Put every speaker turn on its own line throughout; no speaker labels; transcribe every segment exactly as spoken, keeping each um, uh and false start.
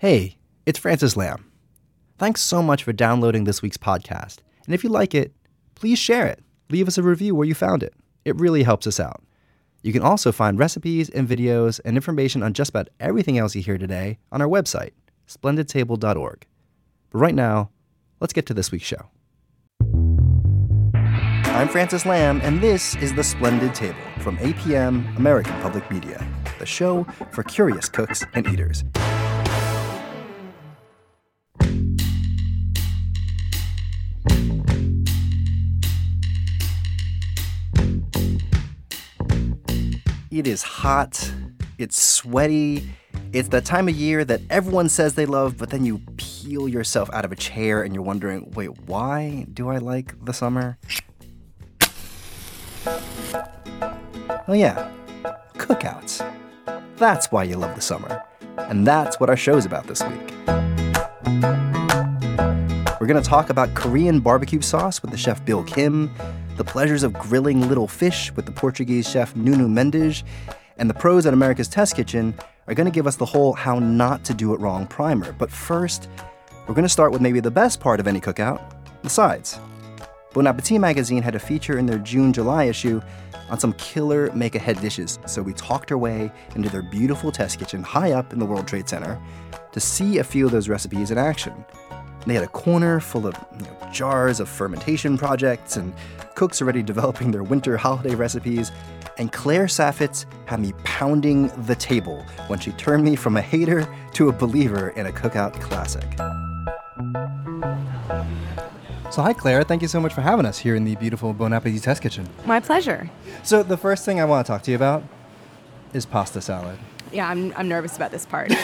Hey, it's Francis Lam. Thanks so much for downloading this week's podcast. And if you like it, please share it. Leave us a review where you found it. It really helps us out. You can also find recipes and videos and information on just about everything else you hear today on our website, splendid table dot org. But right now, let's get to this week's show. I'm Francis Lam, and this is The Splendid Table from A P M American Public Media, the show for curious cooks and eaters. It is hot, it's sweaty, it's that time of year that everyone says they love, but then you peel yourself out of a chair and you're wondering, wait, why do I like the summer? Oh yeah, cookouts. That's why you love the summer. And that's what our show's about this week. We're going to talk about Korean barbecue sauce with the chef Bill Kim, the pleasures of grilling little fish with the Portuguese chef Nuno Mendes, and the pros at America's Test Kitchen are going to give us the whole how not to do it wrong primer. But first, we're going to start with maybe the best part of any cookout, the sides. Bon Appetit magazine had a feature in their June-July issue on some killer make-ahead dishes, so we talked our way into their beautiful test kitchen high up in the World Trade Center to see a few of those recipes in action. They had a corner full of you know, jars of fermentation projects and cooks already developing their winter holiday recipes, and Claire Saffitz had me pounding the table when she turned me from a hater to a believer in a cookout classic. So hi, Claire. Thank you so much for having us here in the beautiful Bon Appetit Test Kitchen.
My pleasure.
So the first thing I want to talk to you about is pasta salad.
Yeah, I'm I'm nervous about this part.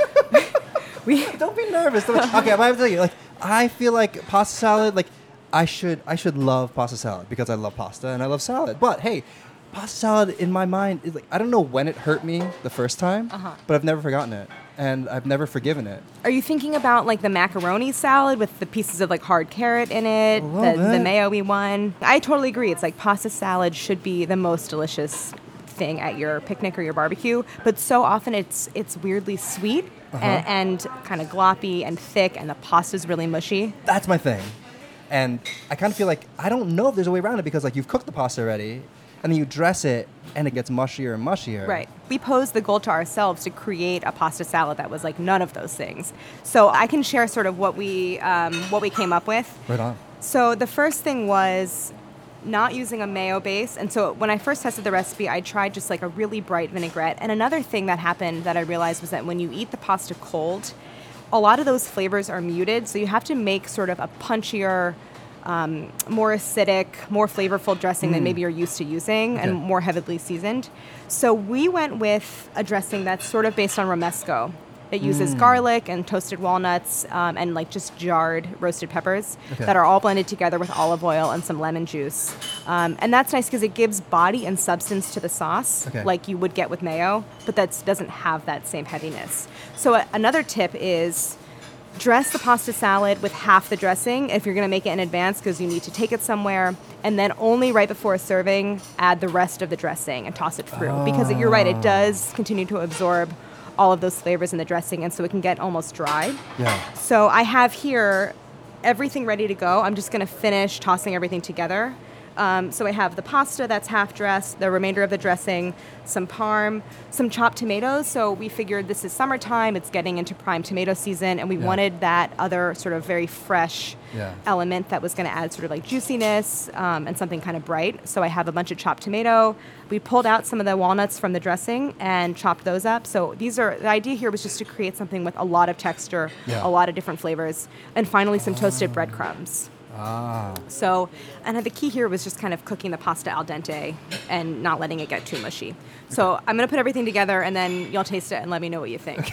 we
Don't be nervous. Don't, okay, I'm going to tell you. Like, I feel like pasta salad. Like, I should I should love pasta salad because I love pasta and I love salad. But hey, pasta salad in my mind is like I don't know when it hurt me the first time, uh-huh. but I've never forgotten it. And I've never forgiven it.
Are you thinking about like the macaroni salad with the pieces of like hard carrot in it, the, the mayo-y one? I totally agree. It's like pasta salad should be the most delicious thing at your picnic or your barbecue, but so often it's it's weirdly sweet uh-huh. and, and kind of gloppy and thick, and the pasta's really mushy.
That's my thing. And I kind of feel like I don't know if there's a way around it because like you've cooked the pasta already, and then you dress it, and it gets mushier and mushier.
Right. We posed the goal to ourselves to create a pasta salad that was like none of those things. So I can share sort of what we um, what we came up with.
Right on.
So the first thing was not using a mayo base. And so when I first tested the recipe, I tried just like a really bright vinaigrette. And another thing that happened that I realized was that when you eat the pasta cold, a lot of those flavors are muted. So you have to make sort of a punchier, Um, more acidic, more flavorful dressing mm. than maybe you're used to using, okay. and more heavily seasoned. So we went with a dressing that's sort of based on romesco. It uses mm. garlic and toasted walnuts um, and like just jarred roasted peppers okay. that are all blended together with olive oil and some lemon juice. Um, and that's nice because it gives body and substance to the sauce okay. like you would get with mayo, but that doesn't have that same heaviness. So uh, another tip is dress the pasta salad with half the dressing if you're going to make it in advance because you need to take it somewhere, and then only right before serving add the rest of the dressing and toss it through. Oh. Because you're right, it does continue to absorb all of those flavors in the dressing, and so it can get almost dry.
Yeah.
So I have here everything ready to go. I'm just going to finish tossing everything together. Um, so I have the pasta that's half dressed, the remainder of the dressing, some parm, some chopped tomatoes. So we figured this is summertime, it's getting into prime tomato season, and we yeah. wanted that other sort of very fresh yeah. element that was going to add sort of like juiciness um, and something kind of bright. So I have a bunch of chopped tomato. We pulled out some of the walnuts from the dressing and chopped those up. So these are, the idea here was just to create something with a lot of texture, yeah. a lot of different flavors, and finally some toasted breadcrumbs.
Ah.
So, and the key here was just kind of cooking the pasta al dente and not letting it get too mushy. So I'm going to put everything together, and then you'll taste it and let me know what you think.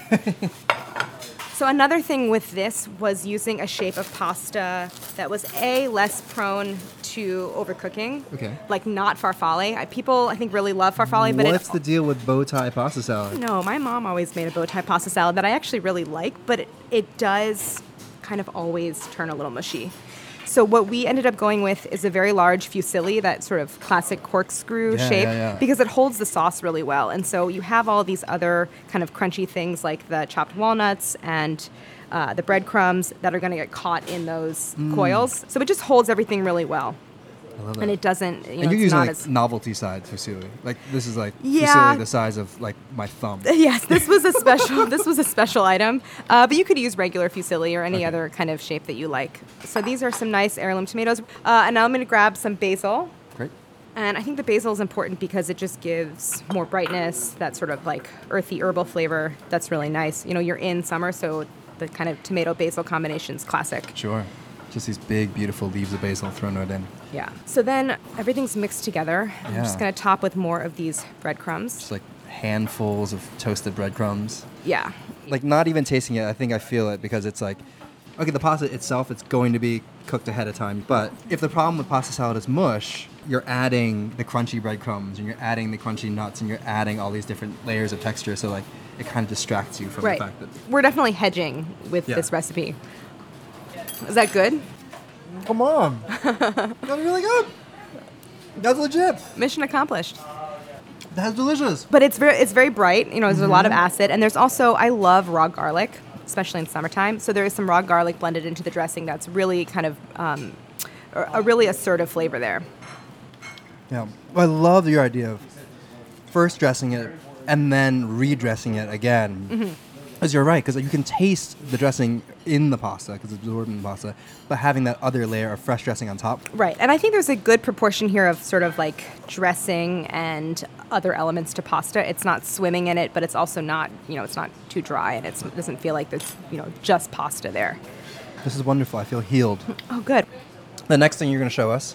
So another thing with this was using a shape of pasta that was A, less prone to overcooking.
Okay.
Like not farfalle. I, people, I think, really love farfalle. But
What's it, the deal with bow tie pasta salad?
No, my mom always made a bow tie pasta salad that I actually really like, but it, it does kind of always turn a little mushy. So what we ended up going with is a very large fusilli, that sort of classic corkscrew
Yeah,
shape,
yeah, yeah.
because it holds the sauce really well. And so you have all these other kind of crunchy things like the chopped walnuts and uh, the breadcrumbs that are going to get caught in those
Mm.
coils. So it just holds everything really well.
I love that.
And it doesn't, you know,
and you're
it's
using
not
like
as...
novelty side fusilli. Like this is like
Yeah.
fusilli the size of like my thumb.
Yes, this was a special. This was a special item, uh, but you could use regular fusilli or any
Okay.
other kind of shape that you like. So these are some nice heirloom tomatoes, uh, and now I'm going to grab some basil.
Great.
And I think the basil is important because it just gives more brightness, that sort of like earthy herbal flavor. That's really nice. You know, you're in summer, so the kind of tomato basil combination's classic.
Sure. Just these big, beautiful leaves of basil thrown right in.
Yeah. So then everything's mixed together. I'm
Yeah.
just going to top with more of these breadcrumbs.
Just like handfuls of toasted breadcrumbs.
Yeah.
Like not even tasting it, I think I feel it because it's like, okay, the pasta itself, it's going to be cooked ahead of time. But if the problem with pasta salad is mush, you're adding the crunchy breadcrumbs and you're adding the crunchy nuts and you're adding all these different layers of texture. So like it kind of distracts you from
Right.
the fact that,
We're definitely hedging with
Yeah.
this recipe. Is that good?
come on, that's really good. That's legit.
Mission accomplished.
That's delicious.
But it's very it's very bright. You know, there's a lot of
Mm-hmm.
acid, and there's also I love raw garlic, especially in summertime. So there is some raw garlic blended into the dressing that's really kind of um, a a really assertive flavor there.
Yeah, I love your idea of first dressing it and then redressing it again.
Mm-hmm.
Because you're right, because you can taste the dressing in the pasta because it's absorbed in the pasta, but having that other layer of fresh dressing on top.
Right, and I think there's a good proportion here of sort of like dressing and other elements to pasta. It's not swimming in it, but it's also not, you know, it's not too dry, and it's, it doesn't feel like there's, you know, just pasta there.
This is wonderful. I feel healed.
Oh, good.
The next thing you're going to show us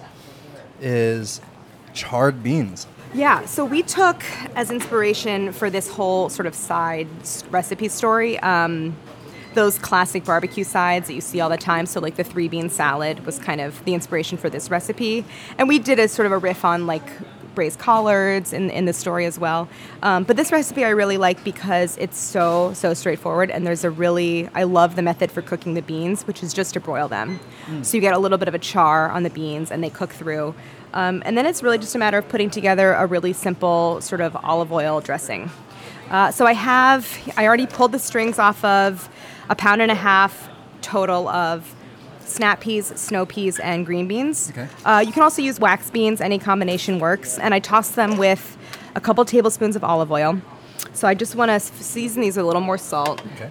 is charred beans.
Yeah, so we took as inspiration for this whole sort of side s- recipe story, um, those classic barbecue sides that you see all the time. So like the three bean salad was kind of the inspiration for this recipe. And we did a sort of a riff on like braised collards in, in the story as well. Um, but this recipe I really like because it's so, so straightforward. And there's a really, I love the method for cooking the beans, which is just to broil them. So you get a little bit of a char on the beans and they cook through. Um, and then it's really just a matter of putting together a really simple sort of olive oil dressing. Uh, so I have, I already pulled the strings off of a pound and a half total of snap peas, snow peas, and green beans.
Okay.
Uh, you can also use wax beans, any combination works. And I toss them with a couple tablespoons of olive oil. So I just want to season these with a little more salt.
Okay.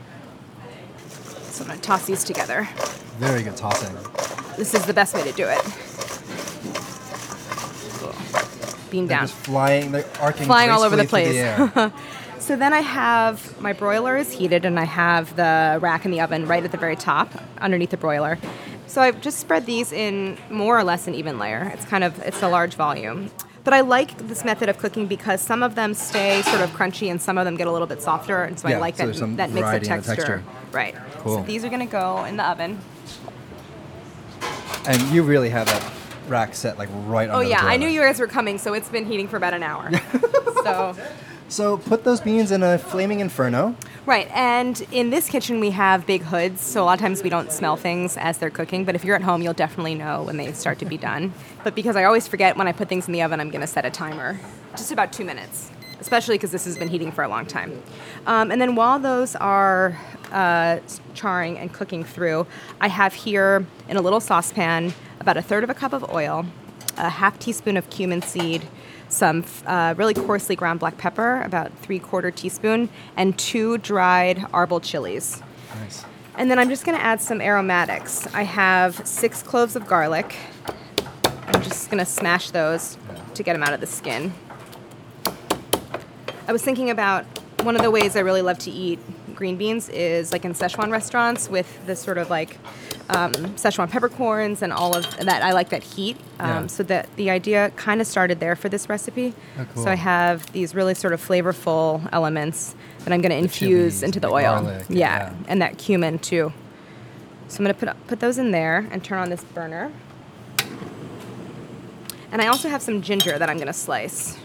So I'm going to toss these together.
Very good tossing.
This is the best way to do it. Bean
They're
down.
just flying, they're arcing
Flying all over the
gracefully through
place.
the air.
So then I have, my broiler is heated and I have the rack in the oven right at the very top underneath the broiler. So I've just spread these in more or less an even layer. It's kind of, it's a large volume. But I like this method of cooking because some of them stay sort of crunchy and some of them get a little bit softer. And so
Yeah,
I like
so there's some
that, that mix of
variety in the
texture.
texture.
Right.
Cool.
So these are going to go in the oven.
And you really have that rack set like right
Oh
under the
yeah, I
broiler.
knew you guys were coming, so it's been heating for about an hour. So,
So put those beans in a flaming inferno.
right, and in this kitchen we have big hoods, so a lot of times we don't smell things as they're cooking, but if you're at home, you'll definitely know when they start to be done. But because I always forget when I put things in the oven, I'm gonna set a timer, just about two minutes, especially because this has been heating for a long time. Um, and then while those are uh, charring and cooking through, I have here in a little saucepan about a third of a cup of oil, a half teaspoon of cumin seed, some uh, really coarsely ground black pepper, about three quarter teaspoon, and two dried arbol chilies.
Nice.
And then I'm just going to add some aromatics. I have six cloves of garlic. I'm just going to smash those to get them out of the skin. I was thinking about one of the ways I really love to eat green beans is like in Szechuan restaurants with this sort of like um, Szechuan peppercorns and all of that. I like that heat. Um,
Yeah.
So that the idea kind of started there for this recipe.
Oh, cool.
So I have these really sort of flavorful elements that I'm going to infuse
chilies
into
and
the
the
oil.
garlic,
yeah,
yeah.
and that cumin too. So I'm going to put put those in there and turn on this burner. And I also have some ginger that I'm going to slice.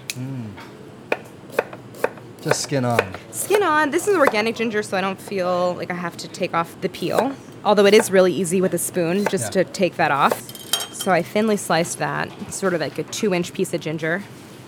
Just skin on.
Skin on. This is organic ginger, so I don't feel like I have to take off the peel. Although it is really easy with a spoon just
Yeah.
to take that off. So I thinly sliced that. It's sort of like a two-inch piece of ginger.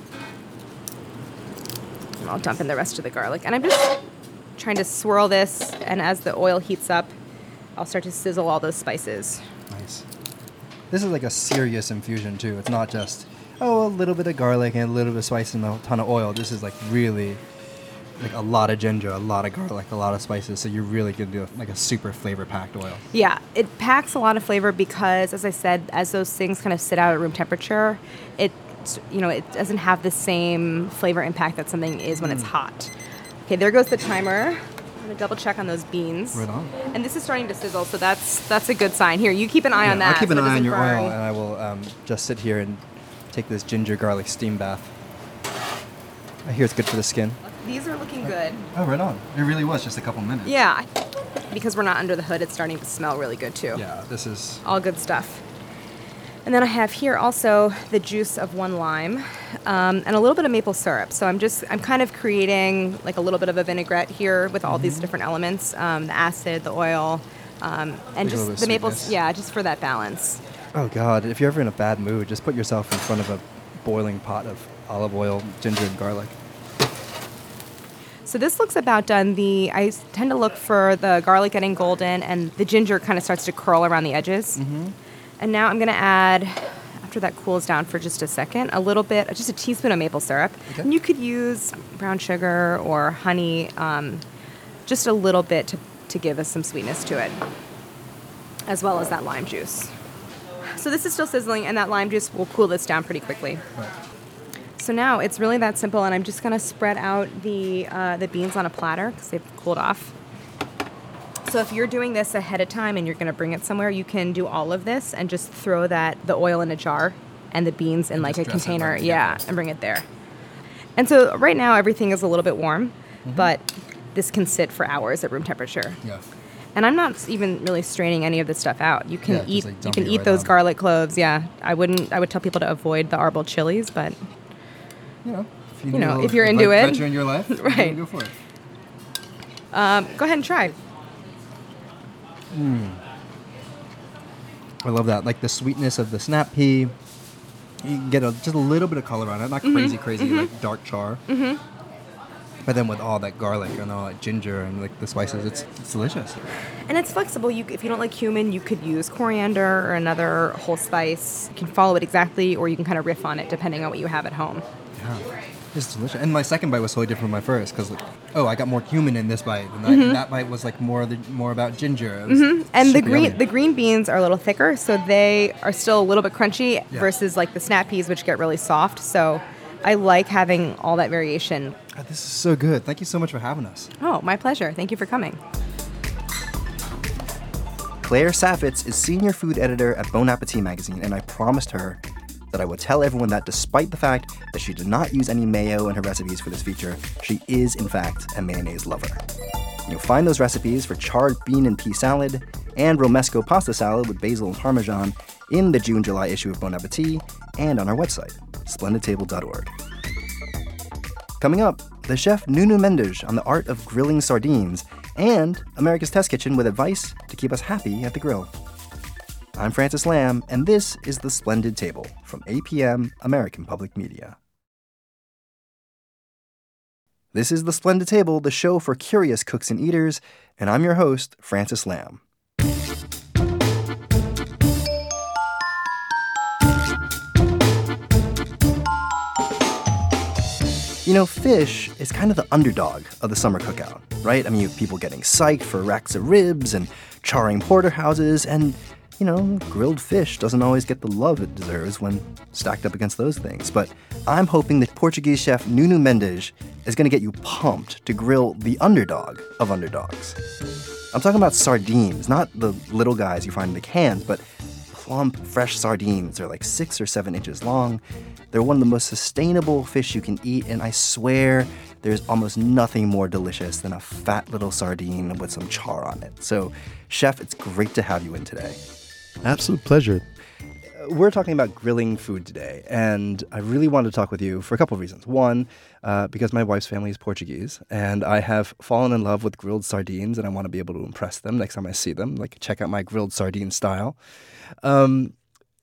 And I'll dump in the rest of the garlic. And I'm just trying to swirl this, and as the oil heats up, I'll start to sizzle all those spices.
Nice. This is like a serious infusion too. It's not just, oh, a little bit of garlic and a little bit of spice and a ton of oil. This is like really like a lot of ginger, a lot of garlic, a lot of spices. So you're really going to do like a super flavor-packed oil.
Yeah, it packs a lot of flavor because, as I said, as those things kind of sit out at room temperature, it you know it doesn't have the same flavor impact that something is when mm. it's hot. Okay, there goes the timer. I'm gonna double check on those beans.
Right on.
And this is starting to sizzle, so that's that's a good sign. Here, you keep an eye
yeah,
on that.
I'll keep an
so
eye on your
burn.
oil, and I will um, just sit here and take this ginger garlic steam bath. I hear it's good for the skin.
These are looking good.
Oh, right on. It really was just a couple minutes.
Yeah. Because we're not under the hood, it's starting to smell really good too.
Yeah, this is...
all good stuff. And then I have here also the juice of one lime um, and a little bit of maple syrup. So I'm just, I'm kind of creating like a little bit of a vinaigrette here with all mm-hmm. these different elements, um, the acid, the oil, um, and
like
just the maple, yeah, just for that balance.
Oh God, if you're ever in a bad mood, just put yourself in front of a boiling pot of olive oil, ginger, and garlic.
So this looks about done. The I tend to look for the garlic getting golden and the ginger kind of starts to curl around the edges.
Mm-hmm.
And now I'm going to add, after that cools down for just a second, a little bit, just a teaspoon of maple syrup. Okay. And you could use brown sugar or honey, um, just a little bit to, to give us some sweetness to it, as well as that lime juice. So this is still sizzling, and that lime juice will cool this down pretty quickly.
Right.
So now it's really that simple, and I'm just going to spread out the uh, the beans on a platter because they've cooled off. So if you're doing this ahead of time and you're going to bring it somewhere, you can do all of this and just throw that the oil in a jar and the beans in
and
like a container,
right
yeah, and bring it there. And so right now everything is a little bit warm, mm-hmm. but this can sit for hours at room temperature.
Yeah.
And I'm not even really straining any of this stuff out. You can
yeah,
eat
like
you can eat
right
those
on.
garlic cloves. Yeah, I wouldn't. I would tell people to avoid the arbol chilies, but
you know, if, you
you know, if you're into it,
adventure in your life,
right?
Go for it.
Um, go ahead and try.
Mm. I love that. Like the sweetness of the snap pea. You can get a, just a little bit of color on it. Not
mm-hmm.
crazy, crazy,
mm-hmm.
like dark char.
Mm-hmm.
But then with all that garlic and all that ginger and like the spices, it's, it's delicious.
And it's flexible. You, if you don't like cumin, you could use coriander or another whole spice. You can follow it exactly, or you can kind of riff on it depending on what you have at home.
Yeah. It's delicious. And my second bite was totally different from my first because, like, oh, I got more cumin in this bite, and,
mm-hmm.
I, and that bite was like more the, more about ginger. It was
mm-hmm. And the green
yummy.
the green beans are a little thicker, so they are still a little bit crunchy
yeah.
versus like the snap peas, which get really soft. So I like having all that variation.
Oh, this is so good. Thank you so much for having us.
Oh, my pleasure. Thank you for coming.
Claire Saffitz is senior food editor at Bon Appetit magazine, and I promised her that I would tell everyone that despite the fact that she did not use any mayo in her recipes for this feature, she is, in fact, a mayonnaise lover. You'll find those recipes for charred bean and pea salad and romesco pasta salad with basil and parmesan in the June-July issue of Bon Appetit and on our website, splendid table dot org. Coming up, the chef Nunu Mendes on the art of grilling sardines and America's Test Kitchen with advice to keep us happy at the grill. I'm Francis Lamb, and this is The Splendid Table from A P M American Public Media. This is The Splendid Table, the show for curious cooks and eaters, and I'm your host, Francis Lamb. You know, fish is kind of the underdog of the summer cookout, right? I mean, you have people getting psyched for racks of ribs and charring porterhouses, and you know, grilled fish doesn't always get the love it deserves when stacked up against those things. But I'm hoping that Portuguese chef Nunu Mendes is going to get you pumped to grill the underdog of underdogs. I'm talking about sardines, not the little guys you find in the cans, but plump, fresh sardines. They're like six or seven inches long. They're one of the most sustainable fish you can eat, and I swear there's almost nothing more delicious than a fat little sardine with some char on it. So, chef, it's great to have you in today.
Absolute pleasure.
We're talking about grilling food today, and I really wanted to talk with you for a couple of reasons. One, uh, because my wife's family is Portuguese, and I have fallen in love with grilled sardines, and I want to be able to impress them next time I see them, like check out my grilled sardine style. Um,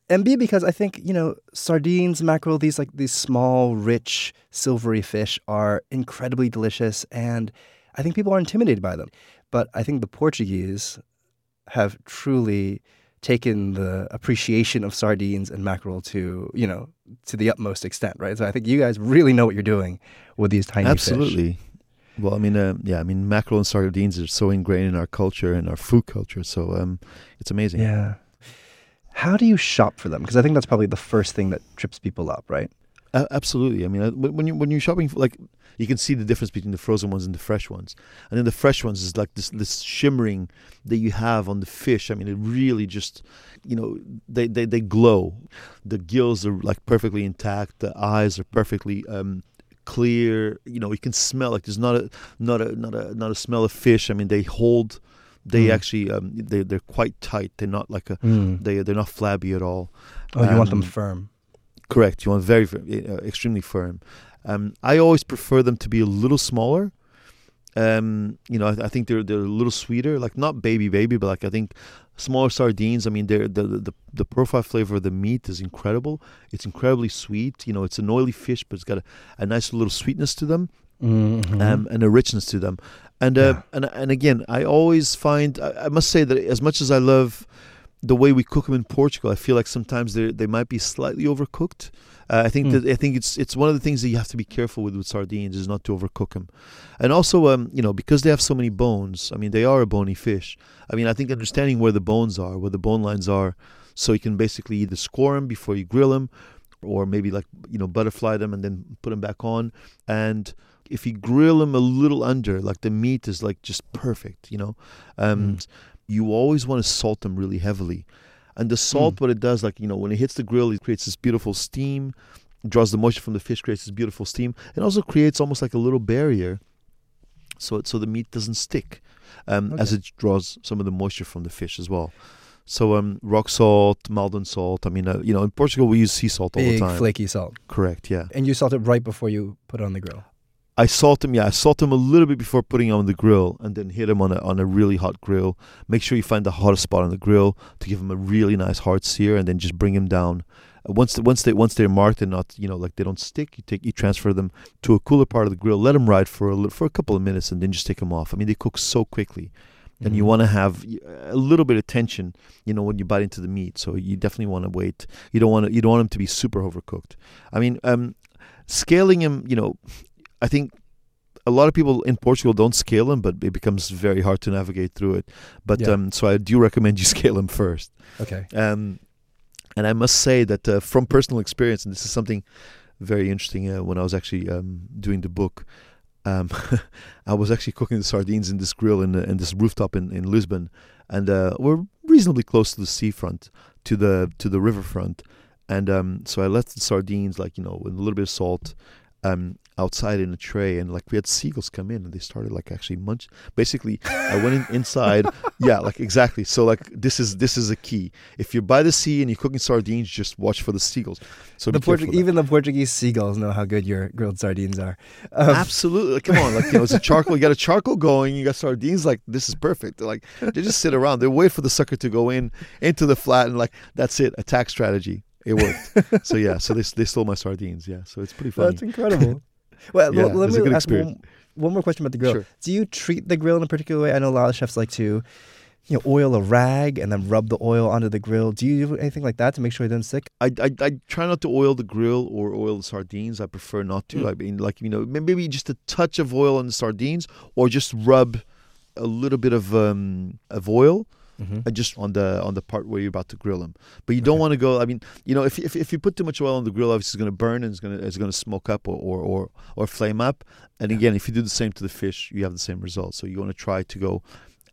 And B, because I think, you know, sardines, mackerel, these like these small, rich, silvery fish are incredibly delicious, and I think people are intimidated by them. But I think the Portuguese have truly taken the appreciation of sardines and mackerel to, you know, to the utmost extent, right? So I think you guys really know what you're doing with these tiny
Absolutely.
fish.
Well, I mean, uh, yeah, I mean, mackerel and sardines are so ingrained in our culture and our food culture, so um, it's amazing.
Yeah. How do you shop for them? Because I think that's probably the first thing that trips people up, right?
Uh, absolutely. I mean, uh, when you when you're shopping, for, like, you can see the difference between the frozen ones and the fresh ones. And then the fresh ones is like this this shimmering that you have on the fish. I mean, it really just, you know, they they, they glow. The gills are like perfectly intact. The eyes are perfectly um, clear. You know, you can smell like there's not a not a not a not a smell of fish. I mean, they hold. They mm. actually um, they they're quite tight. They're not like a mm. they they're not flabby at all.
Oh, you
um,
want them firm.
Correct. You want very, very uh, extremely firm. Um, I always prefer them to be a little smaller. Um, you know, I, I think they're they're a little sweeter. Like not baby baby, but like I think smaller sardines. I mean, they're the the the profile flavor of the meat is incredible. It's incredibly sweet. You know, it's an oily fish, but it's got a, a nice little sweetness to them. Mm-hmm. Um, and a richness to them, and uh, yeah. and and again, I always find I, I must say that as much as I love the way we cook them in Portugal, I feel like sometimes they they might be slightly overcooked. Uh, I think mm. that I think it's it's one of the things that you have to be careful with with sardines is not to overcook them, and also um you know because they have so many bones. I mean, they are a bony fish. I mean, I think understanding where the bones are, where the bone lines are, so you can basically either score them before you grill them, or maybe like you know butterfly them and then put them back on. And if you grill them a little under, like the meat is like just perfect, you know. Um, mm. You always want to salt them really heavily. And the salt, mm. what it does, like, you know, when it hits the grill, it creates this beautiful steam, draws the moisture from the fish, creates this beautiful steam. It also creates almost like a little barrier so it, so the meat doesn't stick um, okay. as it draws some of the moisture from the fish as well. So um, rock salt, Maldon salt. I mean, uh, you know, in Portugal, we use sea salt all
Big,
the time.
flaky salt.
Correct, yeah.
And you salt it right before you put it on the grill?
I salt them, yeah. I salt them a little bit before putting them on the grill, and then hit them on a on a really hot grill. Make sure you find the hottest spot on the grill to give them a really nice hard sear, and then just bring them down. Uh, once the, once they once they're marked and not, you know, like they don't stick, you take you transfer them to a cooler part of the grill. Let them ride for a little, for a couple of minutes, and then just take them off. I mean, they cook so quickly, and mm-hmm. you want to have a little bit of tension, you know, when you bite into the meat. So you definitely want to wait. You don't want to, you don't want them to be super overcooked. I mean, um, scaling them, you know. I think a lot of people in Portugal don't scale them, but it becomes very hard to navigate through it. But yeah. um, so I do recommend you scale them first.
Okay.
Um, and I must say that uh, from personal experience, and this is something very interesting uh, when I was actually um, doing the book, um, I was actually cooking the sardines in this grill in, in this rooftop in, in Lisbon, and uh, we're reasonably close to the seafront, to the to the riverfront, and um, so I left the sardines, like, you know, with a little bit of salt, um, outside in a tray, and like we had seagulls come in and they started like actually munch. Basically, I went in, inside. Yeah, like exactly. So like this is this is a key. If you're by the sea and you're cooking sardines, just watch for the seagulls. So
the Portu- even the Portuguese seagulls know how good your grilled sardines are.
Um. Absolutely. Come on, like, you know, it's a charcoal. You got a charcoal going. You got sardines. Like, this is perfect. They're like they just sit around. They wait for the sucker to go in into the flat, and like that's it. Attack strategy. It worked. So yeah. So they they stole my sardines. Yeah. So it's pretty funny.
That's incredible. Well,
yeah,
l- let me ask
one,
one more question about the grill.
Sure.
Do you treat the grill in a particular way? I know a lot of chefs like to, you know, oil a rag and then rub the oil onto the grill. Do you do anything like that to make sure it doesn't stick?
I, I, I try not to oil the grill or oil the sardines. I prefer not to. Mm. I mean, like, you know, maybe just a touch of oil on the sardines, or just rub a little bit of um of oil. Mm-hmm. Just on the on the part where you're about to grill them, but you don't okay. want to go. I mean, you know, if if if you put too much oil on the grill, obviously it's going to burn and it's going to it's going to smoke up or, or or or flame up. And yeah. again, if you do the same to the fish, you have the same result. So you want to try to go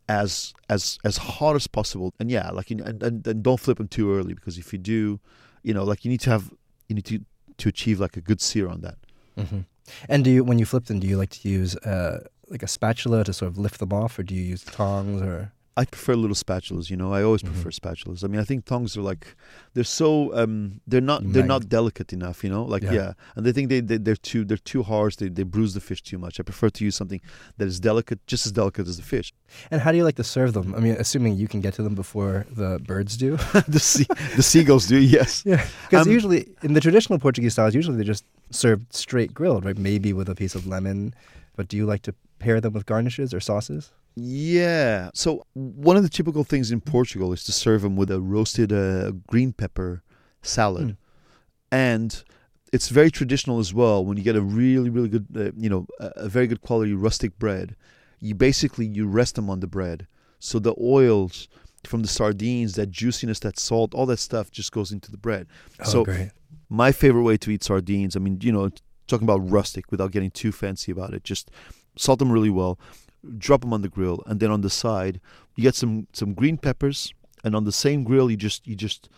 as as as hot as possible. And yeah, like you, and, and and don't flip them too early, because if you do, you know, like you need to have you need to to achieve like a good sear on that.
Mm-hmm. And do you, when you flip them, do you like to use uh, like a spatula to sort of lift them off, or do you use tongs or?
I prefer little spatulas. You know, I always
Mhm.
prefer spatulas. I mean, I think tongs are like they're so um, they're not they're
Mag-
not delicate enough. You know, like
Yeah.
yeah, and they think they, they they're too they're too harsh. They they bruise the fish too much. I prefer to use something that is delicate, just as delicate as the fish.
And how do you like to serve them? I mean, assuming you can get to them before the birds do.
the sea, the seagulls do, yes.
Yeah, because
Um,
usually in the traditional Portuguese styles, usually they're just served straight grilled, right? Maybe with a piece of lemon. But do you like to pair them with garnishes or sauces?
Yeah. So one of the typical things in Portugal is to serve them with a roasted uh, green pepper salad,
Mm.
and it's very traditional as well. When you get a really, really good, uh, you know, a, a very good quality rustic bread, you basically you rest them on the bread, so the oils from the sardines, that juiciness, that salt, all that stuff just goes into the bread.
Oh,
so
great.
my favorite way to eat sardines, I mean, you know, talking about rustic without getting too fancy about it, just salt them really well, drop them on the grill, and then on the side you get some some green peppers, and on the same grill you just you just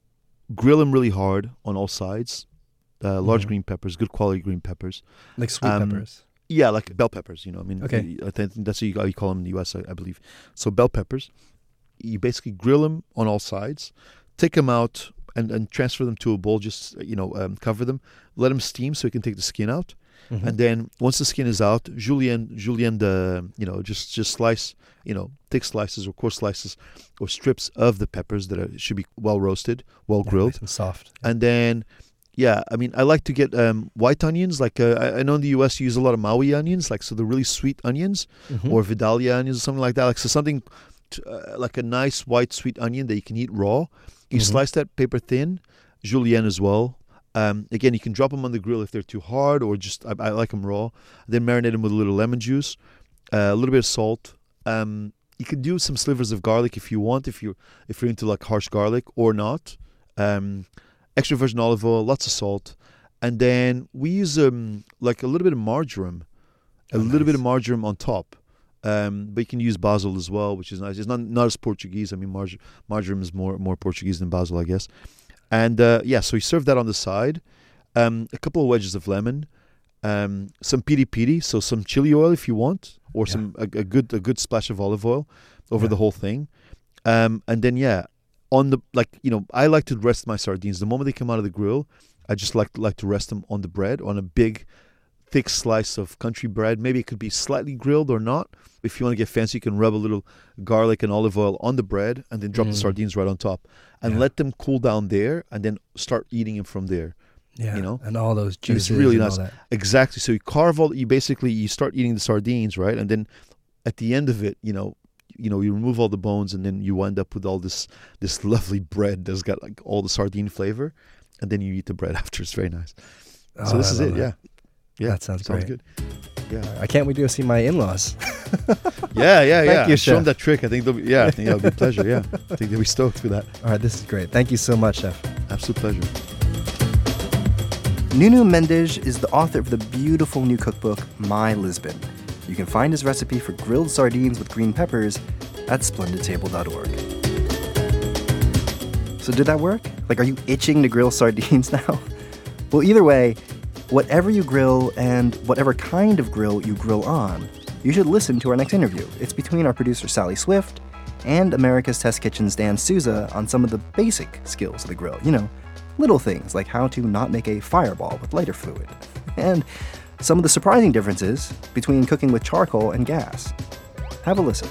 grill them really hard on all sides. Uh, large
Mhm.
green peppers, good quality green peppers.
Like sweet
um,
peppers.
Yeah, like bell peppers. You know, I mean,
Okay.
I think that's what you, how you call them in the U S, I, I believe. So bell peppers, you basically grill them on all sides, take them out and, and transfer them to a bowl. Just you know, um, cover them, let them steam so you can take the skin out.
Mhm.
And then once the skin is out, julienne, julienne, the you know, just just slice, you know, thick slices or coarse slices or strips of the peppers that are, should be well roasted, well
Yeah,
grilled,
nice and soft.
and then. Yeah, I mean, I like to get um, white onions. Like uh, I, I know in the U S you use a lot of Maui onions, like so the really sweet onions,
Mhm.
or Vidalia onions or something like that. Like so something t- uh, like a nice white sweet onion that you can eat raw. You
Mhm.
slice that paper thin, julienne as well. Um, again, you can drop them on the grill if they're too hard, or just I, I like them raw. Then marinate them with a little lemon juice, uh, a little bit of salt. Um, you can do some slivers of garlic if you want, if you if you're into like harsh garlic or not. Um, extra virgin olive oil, lots of salt, and then we use um like a little bit of marjoram, a
Oh,
little bit
nice.
of marjoram on top. Um, but you can use basil as well, which is nice. It's not not as Portuguese. I mean, marj- marjoram is more more Portuguese than basil, I guess. And uh, yeah, so you serve that on the side. Um, a couple of wedges of lemon, um, some piri piri, so some chili oil if you want, or
Yeah.
some a, a good a good splash of olive oil over
Yeah.
the whole thing. Um, and then yeah, on the like you know, I like to rest my sardines the moment they come out of the grill. I just like like to rest them on the bread, on a big, thick slice of country bread. Maybe it could be slightly grilled or not. If you want to get fancy, you can rub a little garlic and olive oil on the bread, and then drop the
Mm.
sardines right on top, and
Yeah.
let them cool down there, and then start eating them from there.
Yeah,
you know?
and all those
And
juices
it's really
and
nice.
all that.
Exactly. So you carve all. You basically you start eating the sardines, right, and then at the end of it, you know. You know, you remove all the bones, and then you wind up with all this this lovely bread that's got like all the sardine flavor, and then you eat the bread after. It's very nice. So
Oh,
this
I
is
love
it.
that.
Yeah, yeah.
That sounds great.
good. Yeah,
I can't wait to go see my in-laws.
yeah, yeah,
Thank
yeah.
you,
Show them
Chef.
that trick. I think they'll be, yeah, I think it'll be a pleasure. Yeah, I think they'll be stoked for that.
All right, this is great. Thank you so much, Chef.
Absolute pleasure.
Nuno Mendes is the author of the beautiful new cookbook, My Lisbon. You can find his recipe for grilled sardines with green peppers at splendid table dot org. So did that work? Like, are you itching to grill sardines now? Well, either way, whatever you grill and whatever kind of grill you grill on, you should listen to our next interview. It's between our producer Sally Swift and America's Test Kitchen's Dan Souza on some of the basic skills of the grill. You know, little things like how to not make a fireball with lighter fluid, and some of the surprising differences between cooking with charcoal and gas. Have a listen.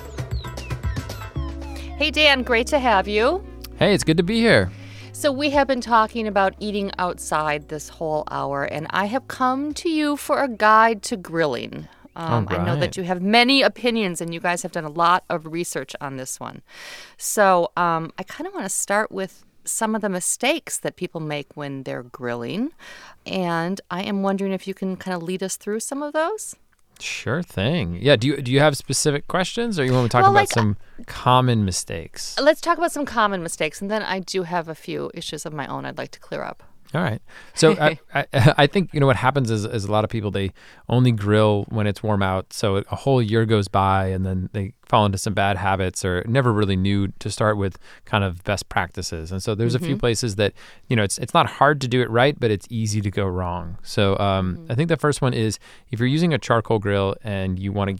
Hey, Dan, great to have you.
Hey, it's good to be here.
So, we have been talking about eating outside this whole hour, and I have come to you for a guide to grilling. Um,
All
I know
right.
that you have many opinions, and you guys have done a lot of research on this one. So, um, I kind of want to start with some of the mistakes that people make when they're grilling. And I am wondering if you can kind of lead us through some of those.
Sure thing. Yeah. Do you do you have specific questions, or you want to talk
Well,
about
like,
some common mistakes?
Let's talk about some common mistakes, and then I do have a few issues of my own I'd like to clear up.
All right. So I, I I think you know what happens is is a lot of people, they only grill when it's warm out. So a whole year goes by, and then they fall into some bad habits, or never really knew to start with kind of best practices. And so there's a few places that, you know, it's it's not hard to do it right, but it's easy to go wrong. So um, I think the first one is if you're using a charcoal grill and you want to get it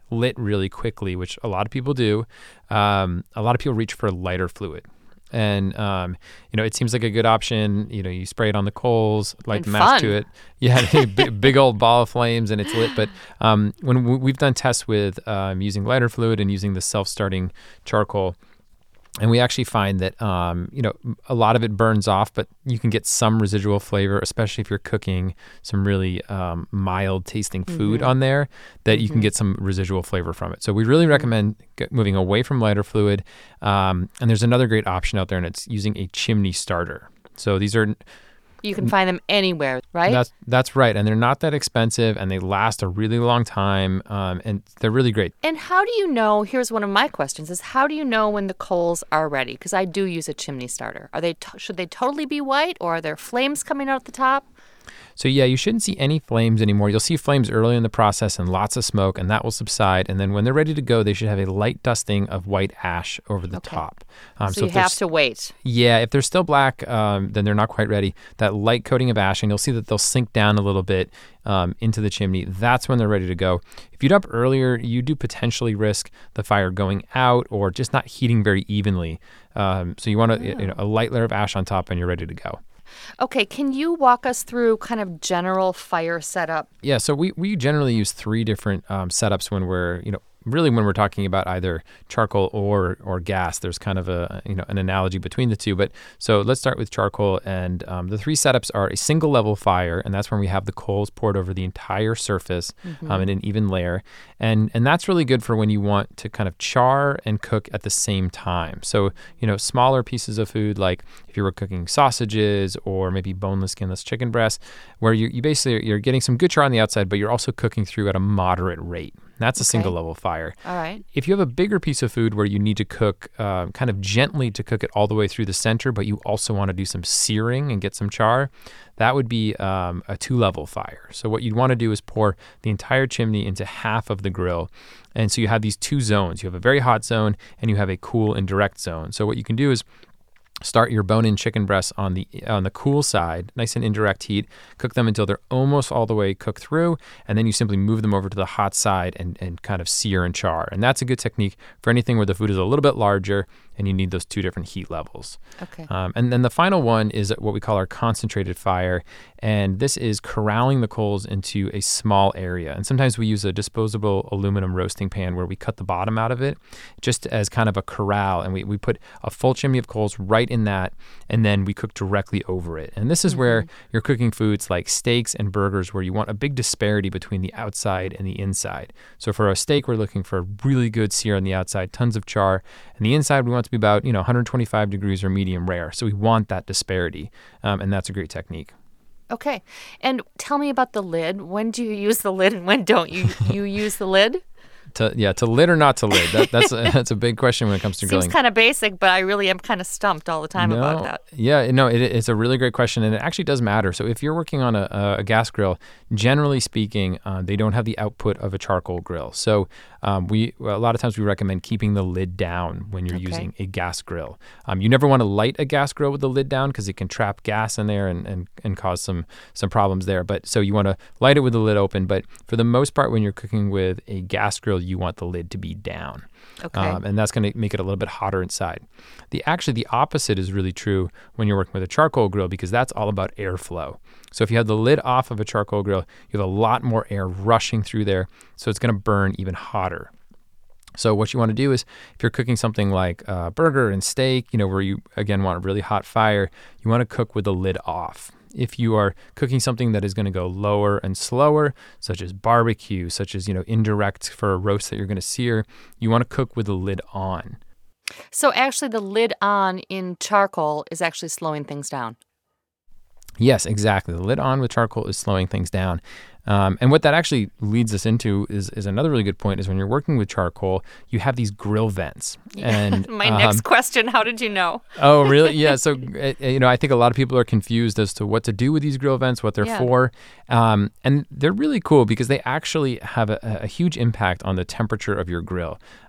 lit really quickly, which a lot of people do, um, a lot of people reach for lighter fluid. And, um, you know, it seems like a good option. You know, you spray it on the coals, light
And
the match
fun.
to it. Yeah, a big, big old ball of flames and it's lit. But um, when we- we've done tests with um, using lighter fluid and using the self-starting charcoal, and we actually find that, um, you know, a lot of it burns off, but you can get some residual flavor, especially if you're cooking some really um, mild tasting food
Mm-hmm.
on there, that you can get some residual flavor from it. So we really recommend get, moving away from lighter fluid. Um, and there's another great option out there, and it's using a chimney starter. So these are...
You can find them anywhere, right?
That's that's right, and they're not that expensive, and they last a really long time, um, and they're really great.
And how do you know, here's one of my questions, is how do you know when the coals are ready? Because I do use a chimney starter. Are they t- should they totally be white, or are there flames coming out at the top?
So yeah, you shouldn't see any flames anymore. You'll see flames early in the process and lots of smoke, and that will subside. And then when they're ready to go, they should have a light dusting of white ash over the
Okay.
top. Um,
so, you
if they're
have
s-
to wait.
Yeah, if they're still black, um, then they're not quite ready. That light coating of ash, and you'll see that they'll sink down a little bit um, into the chimney. That's when they're ready to go. If you'd up earlier, you do potentially risk the fire going out or just not heating very evenly. Um, so you want a, you know, a light layer of ash on top, and you're ready to go.
Okay, can you walk us through kind of general fire setup?
Yeah, so we, we generally use three different um, setups when we're, you know, really when we're talking about either charcoal or or gas. There's kind of a, you know, an analogy between the two. But so let's start with charcoal. And um, the three setups are a single level fire, and that's when we have the coals poured over the entire surface um, in an even layer. And and that's really good for when you want to kind of char and cook at the same time. So, you know, smaller pieces of food, like if you were cooking sausages or maybe boneless, skinless chicken breast, where you, you basically, you're getting some good char on the outside, but you're also cooking through at a moderate rate. That's a
Okay.
single level fire.
All right.
If you have a bigger piece of food where you need to cook uh, kind of gently to cook it all the way through the center, but you also want to do some searing and get some char, that would be um, a two level fire. So what you'd want to do is pour the entire chimney into half of the grill. And so you have these two zones. You have a very hot zone and you have a cool and direct zone. So what you can do is start your bone-in chicken breasts on the on the cool side, nice and indirect heat. Cook them until they're almost all the way cooked through, and then you simply move them over to the hot side and, and kind of sear and char. And that's a good technique for anything where the food is a little bit larger and you need those two different heat levels.
Okay.
Um, and then the final one is what we call our concentrated fire, and this is corralling the coals into a small area. And sometimes we use a disposable aluminum roasting pan where we cut the bottom out of it just as kind of a corral, and we, we put a full chimney of coals right in that, and then we cook directly over it. And this is where you're cooking foods like steaks and burgers where you want a big disparity between the outside and the inside. So for a steak, we're looking for a really good sear on the outside, tons of char, and the inside we want to be about, you know, one hundred twenty-five degrees or medium rare. So we want that disparity, um, and that's a great technique.
Okay. And tell me about the lid. When do you use the lid and when don't you you use the lid?
To, yeah, to lid or not to lid? That, that's a, that's a big question when it comes to
Seems
grilling.
kind of basic, but I really am kind of stumped all the time
no,
about that.
Yeah, no, it, it's a really great question, and it actually does matter. So if you're working on a, a gas grill, generally speaking, uh, they don't have the output of a charcoal grill. So um, we well, a lot of times we recommend keeping the lid down when you're
Okay.
using a gas grill. Um, you never want to light a gas grill with the lid down because it can trap gas in there and, and, and cause some some problems there. But so you want to light it with the lid open. But for the most part, when you're cooking with a gas grill, you want the lid to be down.
Okay.
Um, and that's going to make it a little bit hotter inside. The actually the opposite is really true when you're working with a charcoal grill because that's all about airflow. So if you have the lid off of a charcoal grill, you have a lot more air rushing through there, so it's going to burn even hotter. So what you want to do is, if you're cooking something like uh, burger and steak, you know, where you again want a really hot fire, you want to cook with the lid off. If you are cooking something that is going to go lower and slower, such as barbecue, such as, you know, indirect for a roast that you're going to sear, you want to cook with the lid on.
So actually the lid on in charcoal is actually slowing things down.
Yes, exactly. The lid on with charcoal is slowing things down. Um, and what that actually leads us into is, is another really good point is when you're working with charcoal, you have these grill vents. And
My
um,
next question, how did you know?
Oh, really? Yeah. So, uh, you know, I think a lot of people are confused as to what to do with these grill vents, what they're
Yeah.
for. Um, and they're really cool because they actually have a, a huge impact on the temperature of your grill.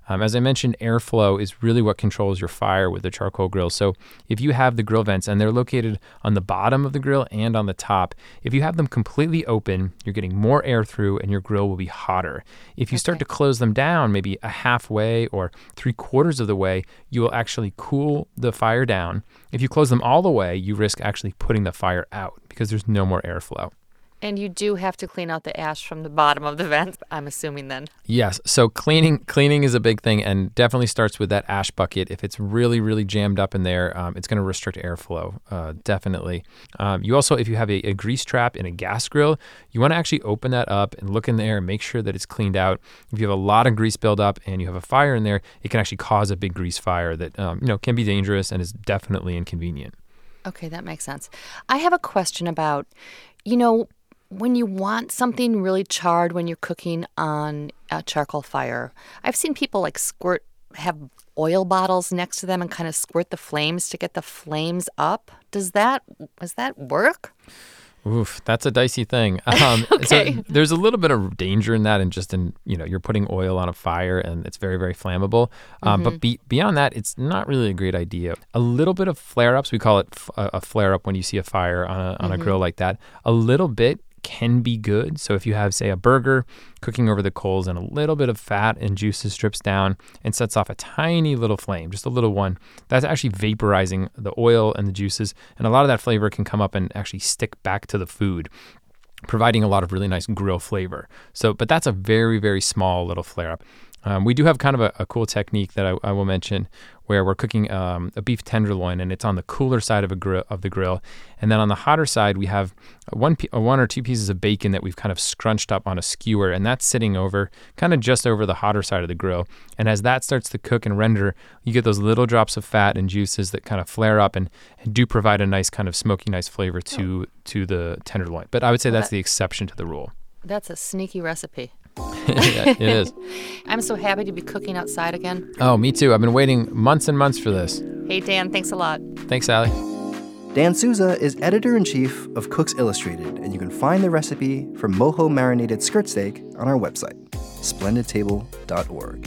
Um, as I mentioned, airflow is really what controls your fire with the charcoal grill. So if you have the grill vents and they're located on the bottom of the grill and on the top, if you have them completely open, you're getting more air through and your grill will be hotter. If you okay. start to close them down, maybe a halfway or three quarters of the way, you will actually cool the fire down. If you close them all the way, you risk actually putting the fire out because there's no more airflow.
And you do have to clean out the ash from the bottom of the vent, I'm assuming then.
Yes. So cleaning cleaning is a big thing and definitely starts with that ash bucket. If it's really, really jammed up in there, um, it's going to restrict airflow, uh, definitely. Um, you also, if you have a, a grease trap in a gas grill, you want to actually open that up and look in there and make sure that it's cleaned out. If you have a lot of grease buildup and you have a fire in there, it can actually cause a big grease fire that um, you know can be dangerous and is definitely inconvenient.
Okay, that makes sense. I have a question about, you know, when you want something really charred when you're cooking on a charcoal fire, I've seen people like squirt, have oil bottles next to them and kind of squirt the flames to get the flames up. Does that, does that work?
Oof, that's a dicey thing. Um,
okay.
So there's a little bit of danger in that, and just in, you know, you're putting oil on a fire and it's very, very flammable. Um, mm-hmm. But be, beyond that, it's not really a great idea. A little bit of flare-ups, we call it f- a flare-up when you see a fire on a, on mm-hmm. a grill like that. A little bit can be good. So if you have, say, a burger cooking over the coals and a little bit of fat and juices drips down and sets off a tiny little flame, just a little one, that's actually vaporizing the oil and the juices. And a lot of that flavor can come up and actually stick back to the food, providing a lot of really nice grill flavor. So, but that's a very, very small little flare up. Um, we do have kind of a, a cool technique that I, I will mention where we're cooking um, a beef tenderloin and it's on the cooler side of a grill of the grill, and then on the hotter side we have one pe- one or two pieces of bacon that we've kind of scrunched up on a skewer, and that's sitting over kind of just over the hotter side of the grill. And as that starts to cook and render, you get those little drops of fat and juices that kind of flare up and, and do provide a nice kind of smoky, nice flavor to oh. to the tenderloin. But I would say well, that's that, the exception to the rule.
That's a sneaky recipe.
Yeah, it is.
I'm so happy to be cooking outside again.
Oh, me too. I've been waiting months and months for this.
Hey, Dan, thanks a lot.
Thanks, Allie.
Dan Souza is editor-in-chief of Cooks Illustrated, and you can find the recipe for mojo marinated skirt steak on our website, splendid table dot org.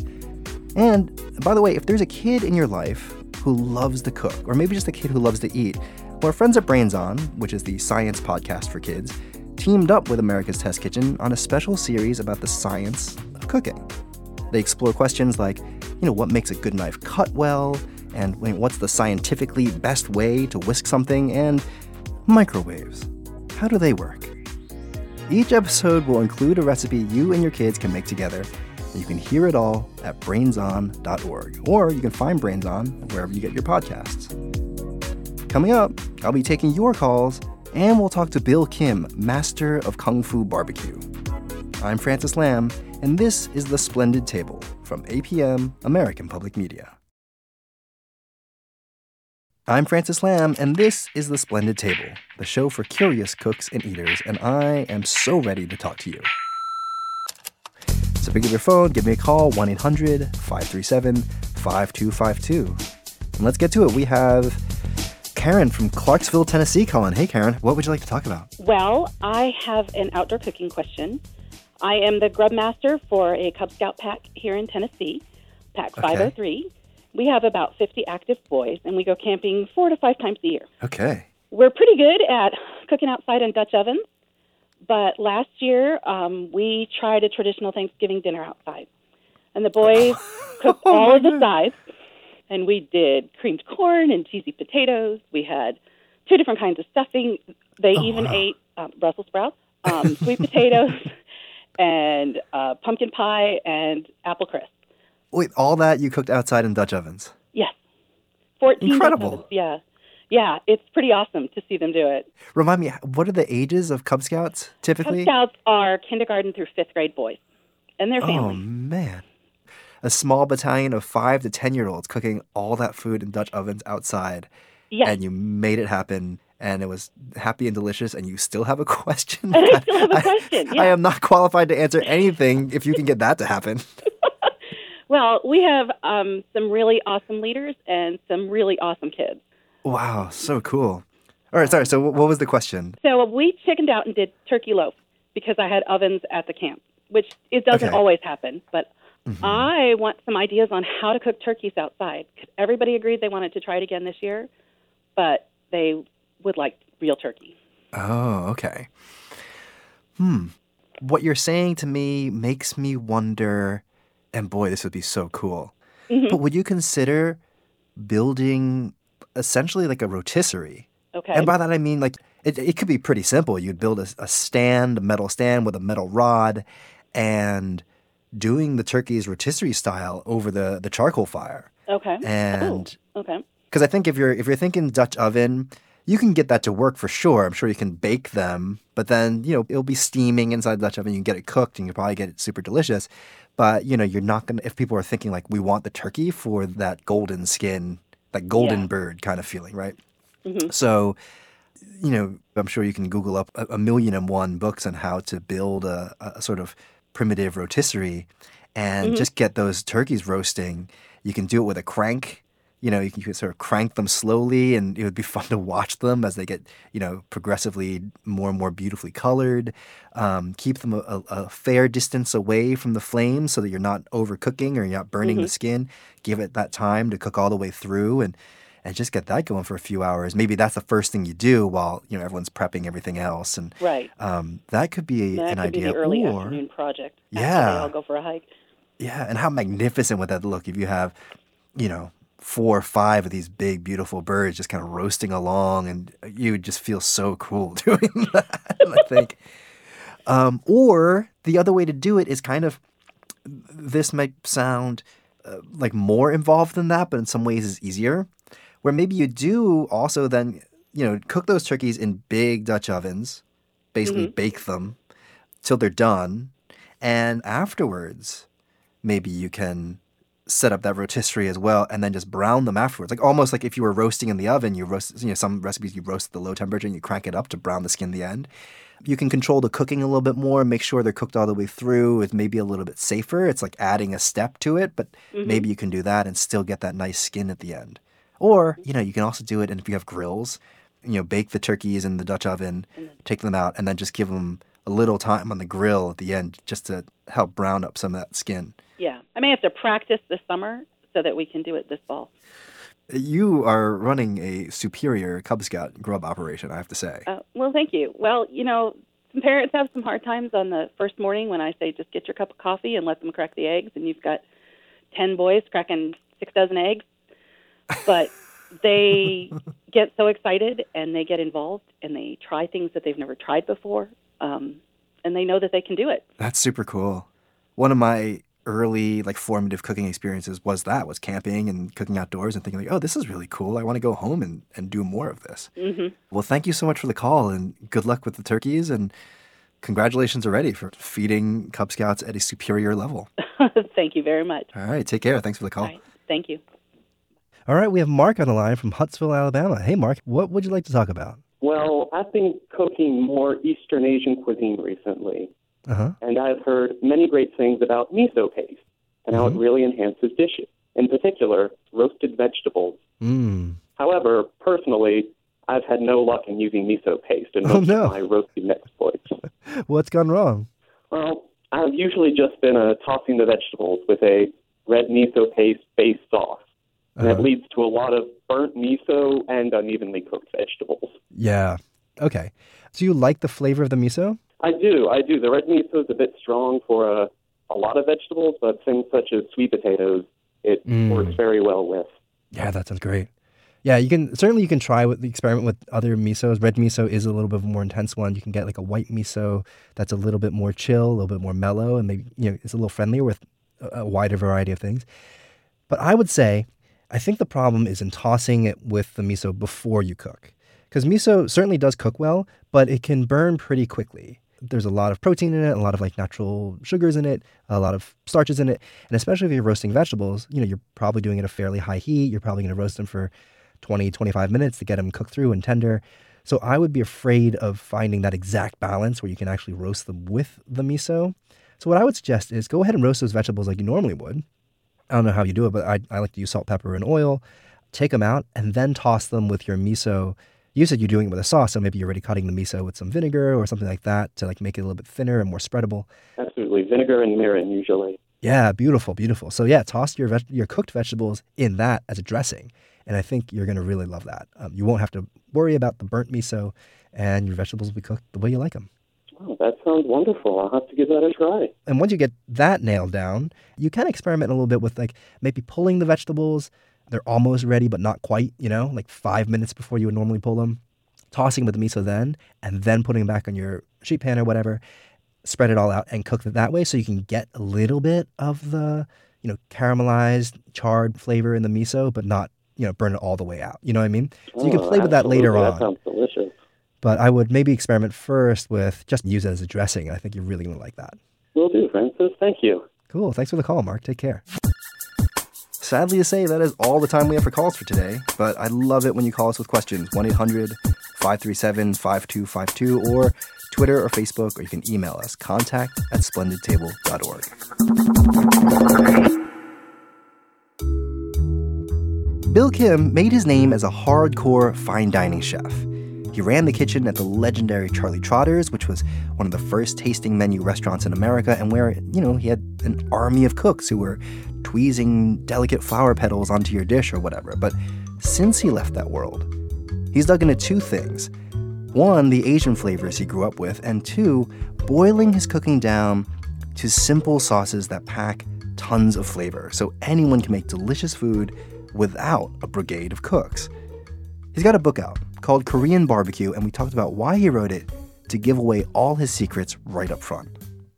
And, by the way, if there's a kid in your life who loves to cook, or maybe just a kid who loves to eat, well, our friends at Brains On, which is the science podcast for kids, teamed up with America's Test Kitchen on a special series about the science of cooking. They explore questions like, you know, what makes a good knife cut well, and what's the scientifically best way to whisk something, and microwaves. How do they work? Each episode will include a recipe you and your kids can make together, and you can hear it all at brains on dot org, or you can find Brains On wherever you get your podcasts. Coming up, I'll be taking your calls, and we'll talk to Bill Kim, master of Kung Fu barbecue. I'm Francis Lamb, and this is The Splendid Table from A P M, American Public Media. I'm Francis Lamb, and this is The Splendid Table, the show for curious cooks and eaters, and I am so ready to talk to you. So pick up your phone, give me a call, one eight hundred five three seven five two five two. And let's get to it. We have Karen from Clarksville, Tennessee calling. Hey, Karen, what would you like to talk about?
Well, I have an outdoor cooking question. I am the grub master for a Cub Scout pack here in Tennessee, Pack
Okay.
five oh three. We have about fifty active boys, and we go camping four to five times a year.
Okay.
We're pretty good at cooking outside in Dutch ovens, but last year um, we tried a traditional Thanksgiving dinner outside. And the boys cooked all of the sides. And we did creamed corn and cheesy potatoes. We had two different kinds of stuffing. They oh, even wow. ate um, Brussels sprouts, um, sweet potatoes, and uh, pumpkin pie and apple crisp.
Wait, all that you cooked outside in Dutch ovens?
Yes. fourteen
Incredible.
Dutch ovens, yeah. Yeah, it's pretty awesome to see them do it.
Remind me, what are the ages of Cub Scouts typically?
Cub Scouts are kindergarten through fifth grade boys and their
Oh,
families.
man. A small battalion of five to ten-year-olds cooking all that food in Dutch ovens outside.
Yes.
And you made it happen, and it was happy and delicious, and you still have a question?
And I still have a question,
I,
yeah.
I am not qualified to answer anything if you can get that to happen.
Well, we have um, some really awesome leaders and some really awesome kids.
Wow, so cool. All right, sorry, so what was the question?
So we chickened out and did turkey loaf because I had ovens at the camp, which it doesn't
Okay.
always happen, but
Mhm.
I want some ideas on how to cook turkeys outside. Everybody agreed they wanted to try it again this year, but they would like real turkey.
Oh, okay. Hmm. What you're saying to me makes me wonder, and boy, this would be so cool.
hmm
But would you consider building essentially like a rotisserie?
Okay.
And by that I mean like it, it could be pretty simple. You'd build a, a stand, a metal stand with a metal rod, and doing the turkey's rotisserie style over the, the charcoal fire.
Okay.
And
Oh, okay.
because I think if you're if you're thinking Dutch oven, you can get that to work for sure. I'm sure you can bake them, but then you know it'll be steaming inside the Dutch oven. You can get it cooked, and you can probably get it super delicious. But you know you're not gonna. If people are thinking like we want the turkey for that golden skin, that golden
Yeah.
bird kind of feeling, right?
hmm
So you know I'm sure you can Google up a, a million and one books on how to build a, a sort of primitive rotisserie, and
Mhm.
just get those turkeys roasting. You can do it with a crank. You know, you can, you can sort of crank them slowly, and it would be fun to watch them as they get, you know, progressively more and more beautifully colored. Um, keep them a, a, a fair distance away from the flame so that you're not overcooking or you're not burning the
Mhm.
skin. Give it that time to cook all the way through, and and just get that going for a few hours. Maybe that's the first thing you do while you know everyone's prepping everything else, and
Right.
um, that could be
That
an
could be
idea.
the early
Or
afternoon project. After
Yeah.
they all go for a hike.
yeah, and how magnificent would that look if you have, you know, four or five of these big, beautiful birds just kind of roasting along, and you would just feel so cool doing that, I think. Um, or the other way to do it is kind of, this might sound uh, like more involved than that, but in some ways is easier, where maybe you do also then, you know, cook those turkeys in big Dutch ovens, basically
Mhm.
bake them till they're done, and afterwards, maybe you can set up that rotisserie as well and then just brown them afterwards. Like almost like if you were roasting in the oven, you roast, you know, some recipes you roast at the low temperature and you crank it up to brown the skin at the end. You can control the cooking a little bit more, make sure they're cooked all the way through. It's maybe a little bit safer. It's like adding a step to it, but
Mhm.
maybe you can do that and still get that nice skin at the end. Or, you know, you can also do it, and if you have grills, you know, bake the turkeys in the Dutch oven, take them out, and then just give them a little time on the grill at the end just to help brown up some of that skin.
Yeah. I may have to practice this summer so that we can do it this fall.
You are running a superior Cub Scout grub operation, I have to say.
Uh, well, thank you. Well, you know, some parents have some hard times on the first morning when I say just get your cup of coffee and let them crack the eggs, and you've got ten boys cracking six dozen eggs. But they get so excited, and they get involved, and they try things that they've never tried before, um, and they know that they can do it.
That's super cool. One of my early like formative cooking experiences was that was camping and cooking outdoors and thinking like, oh, this is really cool. I want to go home and, and do more of this.
hmm
Well, thank you so much for the call, and good luck with the turkeys, and congratulations already for feeding Cub Scouts at a superior level.
Thank you very much.
All right, take care. Thanks for the call.
All right. Thank you.
All right, we have Mark on the line from Huntsville, Alabama. Hey, Mark, what would you like to talk about?
Well, I've been cooking more Eastern Asian cuisine recently,
Uh-huh.
and I've heard many great things about miso paste and how
Mhm.
it really enhances dishes, in particular, roasted vegetables.
Mm.
However, personally, I've had no luck in using miso paste in
Oh,
most
no.
of my roasting exploits.
What's gone wrong?
Well, I've usually just been uh, tossing the vegetables with a red miso paste-based sauce, and
Uh-huh.
it leads to a lot of burnt miso and unevenly cooked vegetables.
Yeah. Okay. So you like the flavor of the miso?
I do, I do. The red miso is a bit strong for a, a lot of vegetables, but things such as sweet potatoes, it
Mm.
works very well with.
Yeah, that sounds great. Yeah, you can certainly you can try with the experiment with other misos. Red miso is a little bit more intense one. You can get like a white miso that's a little bit more chill, a little bit more mellow, and maybe you know it's a little friendlier with a, a wider variety of things. But I would say, I think the problem is in tossing it with the miso before you cook, because miso certainly does cook well, but it can burn pretty quickly. There's a lot of protein in it, a lot of like natural sugars in it, a lot of starches in it, and especially if you're roasting vegetables, you know, you're probably doing it at a fairly high heat. You're probably going to roast them for twenty, twenty-five minutes to get them cooked through and tender. So I would be afraid of finding that exact balance where you can actually roast them with the miso. So what I would suggest is go ahead and roast those vegetables like you normally would. I don't know how you do it, but I, I like to use salt, pepper, and oil. Take them out and then toss them with your miso. You said you're doing it with a sauce, so maybe you're already cutting the miso with some vinegar or something like that to like make it a little bit thinner and more spreadable.
Absolutely. Vinegar and mirin, usually.
Yeah, beautiful, beautiful. So yeah, toss your veg- your cooked vegetables in that as a dressing, and I think you're going to really love that. Um, you won't have to worry about the burnt miso, and your vegetables will be cooked the way you like them.
Oh, that sounds wonderful. I'll have to give that a try.
And once you get that nailed down, you can experiment a little bit with like maybe pulling the vegetables. They're almost ready, but not quite, you know, like five minutes before you would normally pull them. Tossing with the miso then, and then putting them back on your sheet pan or whatever. Spread it all out and cook it that way so you can get a little bit of the, you know, caramelized, charred flavor in the miso, but not, you know, burn it all the way out. You know what I mean? So you can
Oh,
play with that later
absolutely.
on.
That sounds delicious.
But I would maybe experiment first with just use it as a dressing. I think you're really going to like that.
Will do, Francis. Thank you.
Cool. Thanks for the call, Mark. Take care. Sadly to say, that is all the time we have for calls for today. But I love it when you call us with questions. one eight hundred five three seven five two five two or Twitter or Facebook, or you can email us, contact at splendid table dot org. Bill Kim made his name as a hardcore fine dining chef. He ran the kitchen at the legendary Charlie Trotter's, which was one of the first tasting menu restaurants in America, and where, you know, he had an army of cooks who were tweezing delicate flower petals onto your dish or whatever. But since he left that world, he's dug into two things. One, the Asian flavors he grew up with, and two, boiling his cooking down to simple sauces that pack tons of flavor, so anyone can make delicious food without a brigade of cooks. He's got a book out called Korean Barbecue, and we talked about why he wrote it, to give away all his secrets right up front.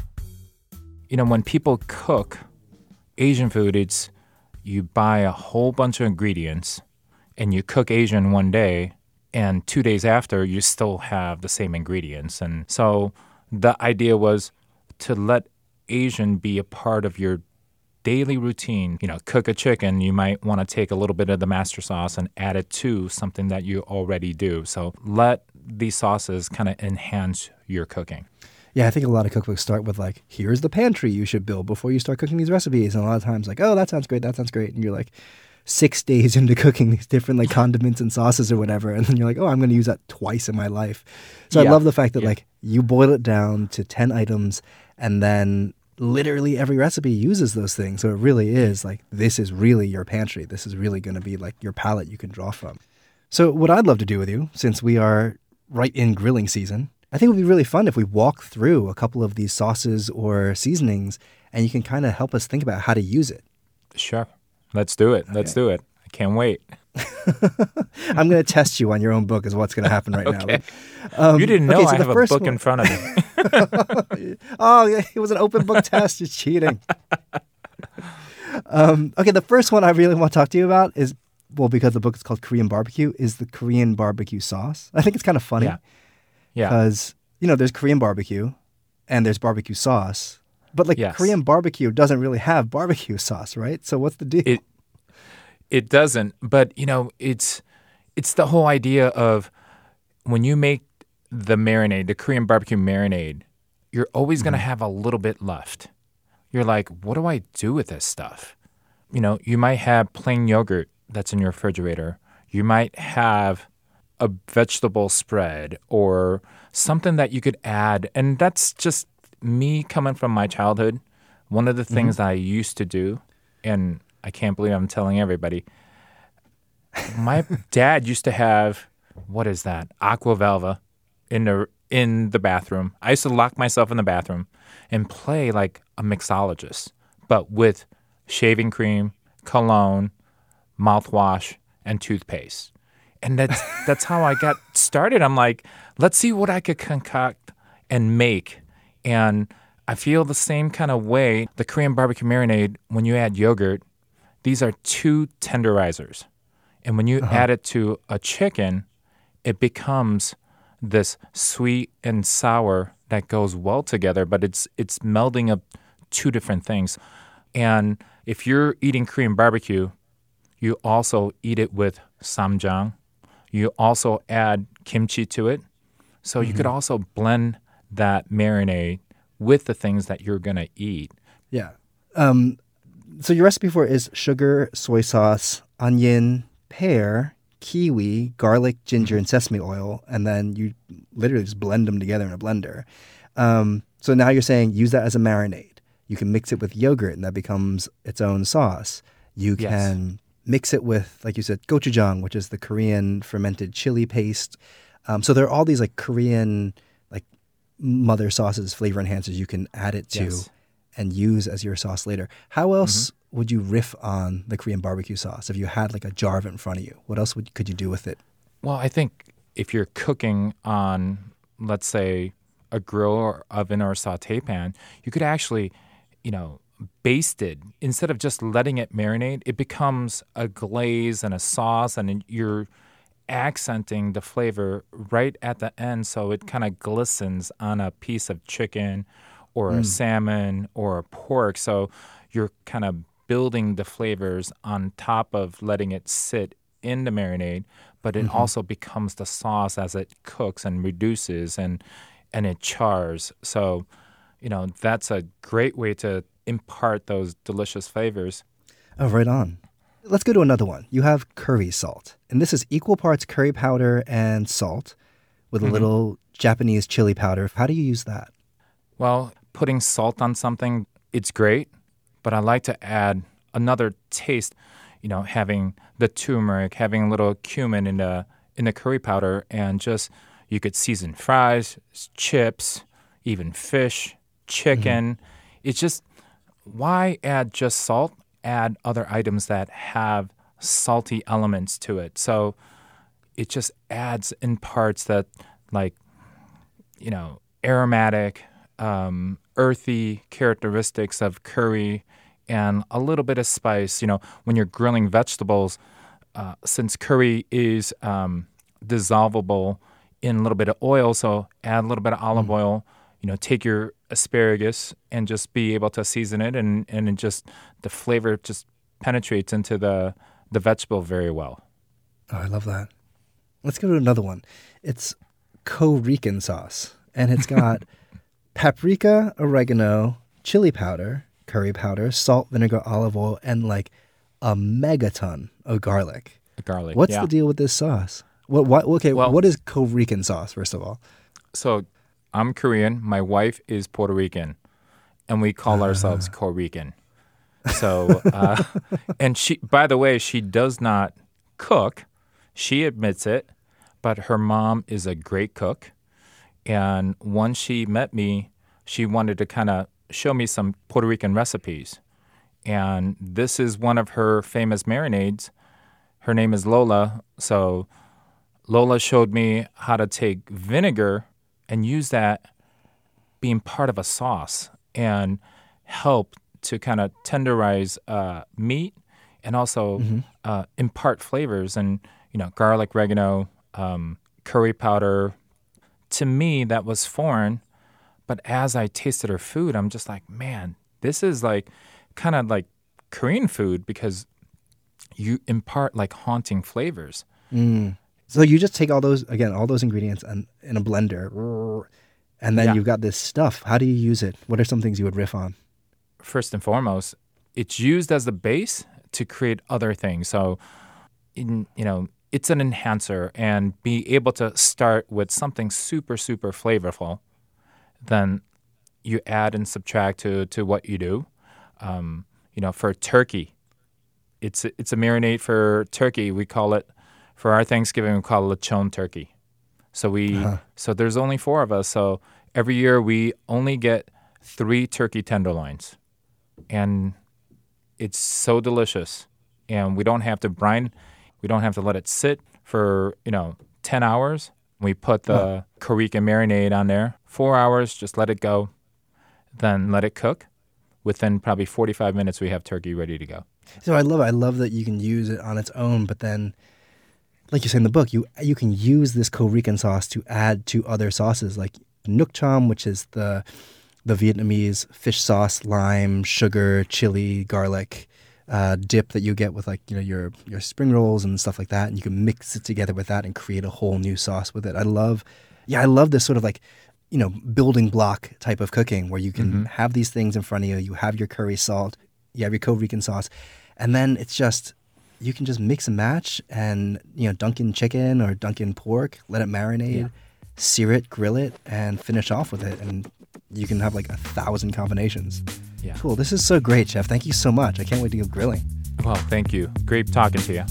You know, when people cook Asian food, it's you buy a whole bunch of ingredients and you cook Asian one day, and two days after, you still have the same ingredients. And so the idea was to let Asian be a part of your daily routine. You know, cook a chicken, you might want to take a little bit of the master sauce and add it to something that you already do. So let these sauces kind of enhance your cooking.
Yeah, I think a lot of cookbooks start with like, here's the pantry you should build before you start cooking these recipes. And a lot of times like, oh, that sounds great, that sounds great. And you're like six days into cooking these different like condiments and sauces or whatever. And then you're like, oh, I'm going to use that twice in my life. So
Yeah.
I love the fact that
Yeah.
like you boil it down to ten items, and then literally every recipe uses those things. So it really is like, this is really your pantry. This is really going to be like your palette you can draw from. So what I'd love to do with you, since we are right in grilling season, I think it would be really fun if we walk through a couple of these sauces or seasonings, and you can kind of help us think about how to use it.
Sure. Let's do it. Let's do it. I can't wait.
I'm going to test you on your own book is what's going to happen right now.
Okay.
Um,
You didn't know
okay, so
I
the
have a
first
book
one-
in front of me.
Oh, yeah, it was an open book test. You're cheating. Um, okay, the first one I really want to talk to you about is, well, because the book is called Korean Barbecue, is the Korean barbecue sauce. I think it's kind of funny
Yeah. Yeah.
because, you know, there's Korean barbecue and there's barbecue sauce. But like
Yes.
Korean barbecue doesn't really have barbecue sauce, right? So what's the deal?
It it doesn't, but you know, it's it's the whole idea of when you make the marinade, the Korean barbecue marinade, you're always going to have a little bit left. You're like, what do I do with this stuff? You know, you might have plain yogurt that's in your refrigerator. You might have a vegetable spread or something that you could add, and that's just me coming from my childhood. One of the things that I used to do, and I can't believe I'm telling everybody, my dad used to have, what is that, aqua velva in the in the bathroom. I used to lock myself in the bathroom and play like a mixologist, but with shaving cream, cologne, mouthwash, and toothpaste. And that's that's how I got started. I'm like, let's see what I could concoct and make. And I feel the same kind of way. The Korean barbecue marinade, when you add yogurt, these are two tenderizers. And when you add it to a chicken, it becomes this sweet and sour that goes well together, but it's it's melding of two different things. And if you're eating Korean barbecue, you also eat it with samjang. You also add kimchi to it. So you could also blend that marinade with the things that you're going to eat.
Yeah. Um, so your recipe for it is sugar, soy sauce, onion, pear, kiwi, garlic, ginger, and sesame oil, and then you literally just blend them together in a blender. Um, so now you're saying use that as a marinade. You can mix it with yogurt, and that becomes its own sauce. You
Yes.
can mix it with, like you said, gochujang, which is the Korean fermented chili paste. Um, so there are all these like Korean like mother sauces, flavor enhancers you can add it to
Yes.
and use as your sauce later. How else would you riff on the Korean barbecue sauce if you had like a jar of it in front of you? What else would, could you do with it?
Well, I think if you're cooking on, let's say, a grill or oven or a saute pan, you could actually, you know, baste it. Instead of just letting it marinate, it becomes a glaze and a sauce, and you're accenting the flavor right at the end so it kind of glistens on a piece of chicken or a salmon or a pork. So you're kind of building the flavors on top of letting it sit in the marinade, but it also becomes the sauce as it cooks and reduces and and it chars. So, you know, that's a great way to impart those delicious flavors.
Oh, right on. Let's go to another one. You have curry salt. And this is equal parts curry powder and salt with a little Japanese chili powder. How do you use that?
Well, putting salt on something, it's great, but I like to add another taste, you know, having the turmeric, having a little cumin in the in the curry powder, and just you could season fries, chips, even fish, chicken. It's just, why add just salt? Add other items that have salty elements to it. So it just adds in parts that, like, you know, aromatic, um, earthy characteristics of curry and a little bit of spice. You know, when you're grilling vegetables, uh, since curry is um, dissolvable in a little bit of oil, so add a little bit of olive oil. You know, take your asparagus and just be able to season it, and, and it just, the flavor just penetrates into the, the vegetable very well.
Oh, I love that. Let's go to another one. It's Korean sauce, and it's got paprika, oregano, chili powder, curry powder, salt, vinegar, olive oil, and like a megaton of garlic.
Garlic.
What's
yeah.
the deal with this sauce? What? What? Okay.
Well-
what is Korean sauce? First of all.
So I'm Korean. My wife is Puerto Rican, and we call ourselves Korean. So, uh, and she, by the way, she does not cook. She admits it, but her mom is a great cook. And once she met me, she wanted to kind of show me some Puerto Rican recipes. And this is one of her famous marinades. Her name is Lola. So Lola showed me how to take vinegar and use that being part of a sauce and help to kind of tenderize uh, meat and also uh, impart flavors and, you know, garlic, oregano, um, curry powder. To me, that was foreign. But as I tasted her food, I'm just like, man, this is like kind of like Korean food because you impart like haunting flavors.
Mm. So you just take all those, again, all those ingredients and in a blender, and then
Yeah.
you've got this stuff. How do you use it? What are some things you would riff on?
First and foremost, it's used as the base to create other things. So, in, you know, it's an enhancer, and be able to start with something super, super flavorful, then you add and subtract to, to what you do. Um, you know, for turkey, it's a, it's a marinade for turkey. We call it, for our Thanksgiving, we call it lechon turkey. So we
Uh-huh.
so there's only four of us. So every year we only get three turkey tenderloins, and it's so delicious. And we don't have to brine, we don't have to let it sit for, you know, ten hours. We put the Korean marinade on there, four hours, just let it go, then let it cook. Within probably forty-five minutes, we have turkey ready to go.
So I love it. I love that you can use it on its own, but then, like you say in the book, you you can use this Korean sauce to add to other sauces like Nuoc Cham, which is the the Vietnamese fish sauce, lime, sugar, chili, garlic uh, dip that you get with like you know your your spring rolls and stuff like that, and you can mix it together with that and create a whole new sauce with it. I love, yeah, I love this sort of like you know building block type of cooking where you can
Mm-hmm.
have these things in front of you. You have your curry salt, you have your Korean sauce, and then it's just you can just mix and match and you know dunk in chicken or dunk in pork, let it marinate,
Yeah.
sear it, grill it, and finish off with it, and you can have like a thousand combinations.
Yeah.
Cool. This is so great, Chef. Thank you so much. I can't wait to go grilling.
Well, thank you. Great talking to you.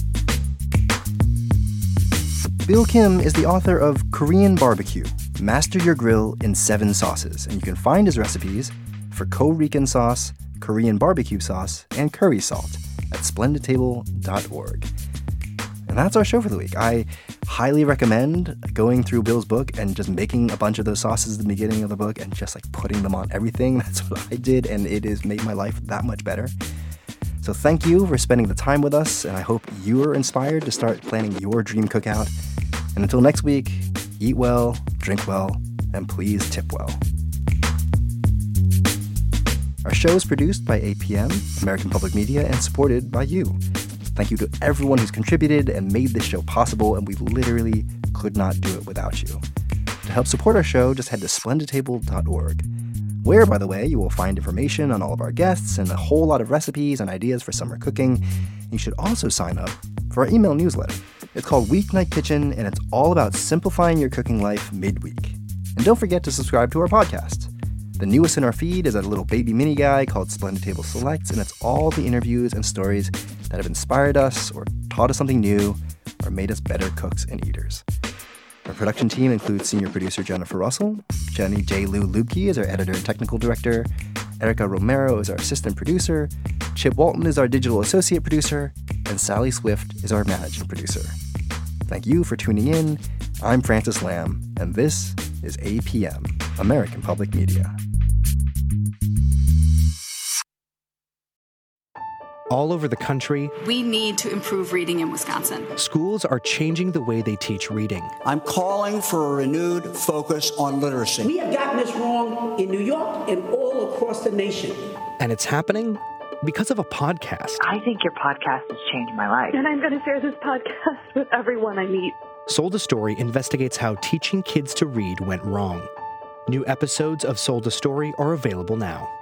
Bill Kim is the author of Korean Barbecue, Master Your Grill in Seven Sauces, and you can find his recipes for Ko-Rican sauce, Korean barbecue sauce, and curry salt at splendid table dot org. And that's our show for the week. I highly recommend going through Bill's book and just making a bunch of those sauces at the beginning of the book and just like putting them on everything. That's what I did, and it has made my life that much better. So thank you for spending the time with us, and I hope you are inspired to start planning your dream cookout. And until next week, eat well, drink well, and please tip well. Our show is produced by A P M, American Public Media, and supported by you. Thank you to everyone who's contributed and made this show possible, and we literally could not do it without you. To help support our show, just head to splendid table dot org, where, by the way, you will find information on all of our guests and a whole lot of recipes and ideas for summer cooking. You should also sign up for our email newsletter. It's called Weeknight Kitchen, and it's all about simplifying your cooking life midweek. And don't forget to subscribe to our podcast. The newest in our feed is a little baby mini guy called Splendid Table Selects, and it's all the interviews and stories that have inspired us or taught us something new or made us better cooks and eaters. Our production team includes senior producer Jennifer Russell, Jenny J. Lou Lubke is our editor and technical director, Erica Romero is our assistant producer, Chip Walton is our digital associate producer, and Sally Swift is our managing producer. Thank you for tuning in. I'm Francis Lamb, and this is A P M, American Public Media.
All over the country,
we need to improve reading in Wisconsin.
Schools are changing the way they teach reading.
I'm calling for a renewed focus on literacy.
We have gotten this wrong in New York and all across the nation.
And it's happening because of a podcast.
I think your podcast has changed my life.
And I'm going to share this podcast with everyone I meet.
Sold a Story investigates how teaching kids to read went wrong. New episodes of Sold a Story are available now.